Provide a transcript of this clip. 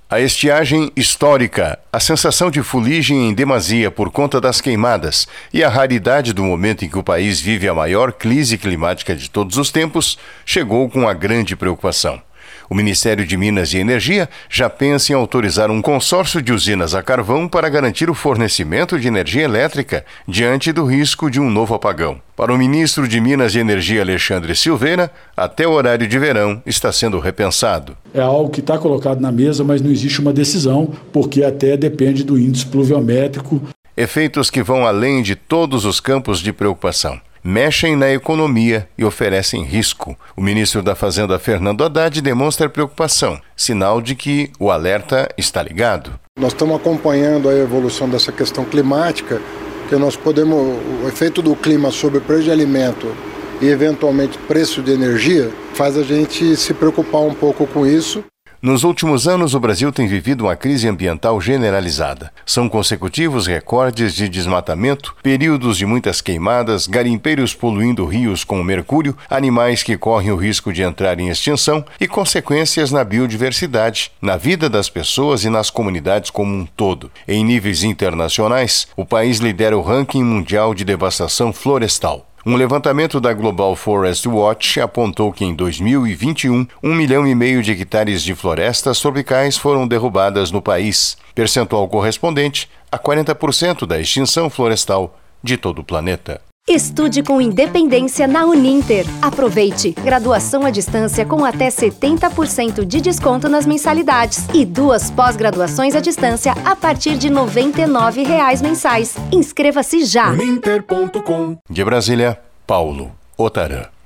A estiagem histórica, a sensação de fuligem em demasia por conta das queimadas e a raridade do momento em que o país vive a maior crise climática de todos os tempos chegou com a grande preocupação. O Ministério de Minas e Energia já pensa em autorizar um consórcio de usinas a carvão para garantir o fornecimento de energia elétrica diante do risco de um novo apagão. Para o ministro de Minas e Energia, Alexandre Silveira, até o horário de verão está sendo repensado. É algo que está colocado na mesa, mas não existe uma decisão, porque até depende do índice pluviométrico. Efeitos que vão além de todos os campos de preocupação. Mexem na economia e oferecem risco. O ministro da Fazenda, Fernando Haddad, demonstra preocupação, sinal de que o alerta está ligado. Nós estamos acompanhando a evolução dessa questão climática, que nós podemos, o efeito do clima sobre o preço de alimento e eventualmente preço de energia, faz a gente se preocupar um pouco com isso. Nos últimos anos, o Brasil tem vivido uma crise ambiental generalizada. São consecutivos recordes de desmatamento, períodos de muitas queimadas, garimpeiros poluindo rios com mercúrio, animais que correm o risco de entrar em extinção e consequências na biodiversidade, na vida das pessoas e nas comunidades como um todo. Em níveis internacionais, o país lidera o ranking mundial de devastação florestal. Um levantamento da Global Forest Watch apontou que em 2021, 1,5 milhão de hectares de florestas tropicais foram derrubadas no país, percentual correspondente a 40% da extinção florestal de todo o planeta. Estude com independência na Uninter. Aproveite! Graduação à distância com até 70% de desconto nas mensalidades e 2 pós-graduações à distância a partir de R$ 99,00 mensais. Inscreva-se já! Uninter.com. De Brasília, Paulo Otarã.